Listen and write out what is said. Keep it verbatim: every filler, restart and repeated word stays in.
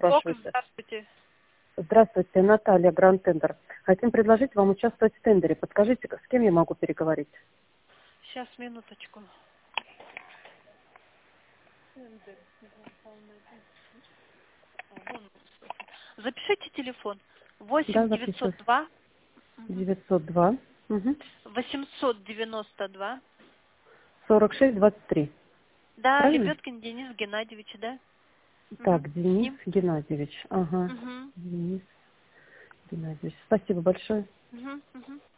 спрашиваете. Здравствуйте. Здравствуйте, Наталья, Гранд Тендер. Хотим предложить вам участвовать в тендере. Подскажите, с кем я могу переговорить? Сейчас, минуточку. Запишите телефон. восемь Да, девятьсот два девятьсот два угу. восемьсот девяносто два. сорок шесть двадцать три. Да, Правильно? Лебедкин Денис Геннадьевич, да? Так, Мгм. С Денис ним. Геннадьевич. Ага. Мгм. Денис Геннадьевич. Спасибо большое. Мгм. Мгм.